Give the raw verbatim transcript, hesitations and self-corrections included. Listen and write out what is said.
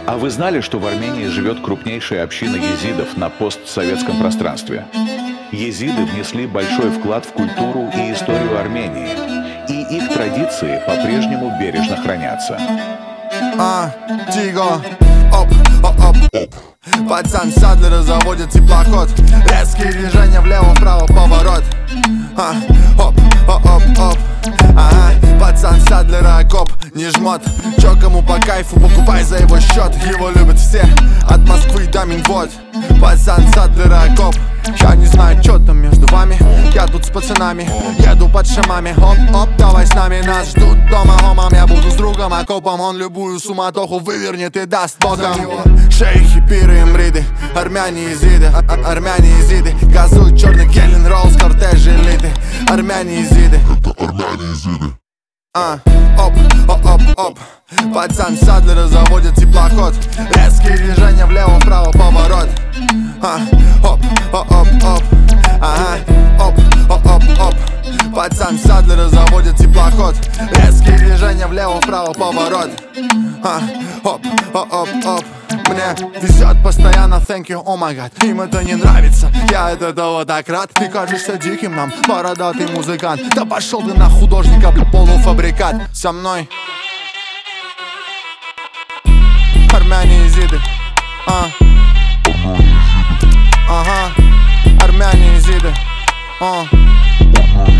А вы знали, что в Армении живет крупнейшая община езидов на постсоветском пространстве? Езиды внесли большой вклад в культуру и историю Армении, и их традиции по-прежнему бережно хранятся. А, Тиго, оп, оп, оп, оп. Пацан Садлера заводит теплоход. Резкие движения влево-вправо, поворот. А, оп, оп, оп, оп. Ага, пацан Садлера коп, не жмот. Чё кому по кайфу, покупай за его счет. Его любят все, от Москвы до Минвод. Пацан Садлера коп. Я не знаю, что там между вами. Я тут с пацанами, еду под шамами. Оп, оп, давай с нами, нас ждут дома гомом. Я буду с другом окопом, он любую суматоху вывернет и даст боком. Шейхи, пиры, имриды, армяне езиды, армяне езиды. Газуют черный Келлин Роллс, кортеж элиты. Армяне езиды, это армяне езиды. А, оп, оп, оп, оп. Пацан Садлера заводит теплоход. Резкие движения влево-вправо, поворот. А, оп, оп, оп, оп. Ага, оп, оп, оп, оп. Пацан Садлера заводит теплоход. Резкие движения влево-вправо, поворот. А, оп, оп, оп, оп. Мне везет постоянно, thank you, oh my god. Им это не нравится, я от этого так рад. Ты кажешься диким нам, бородатый музыкант. Да пошел ты на художника, полуфабрикат. Со мной армяне езиды. А. Ага, армяне езиды. А.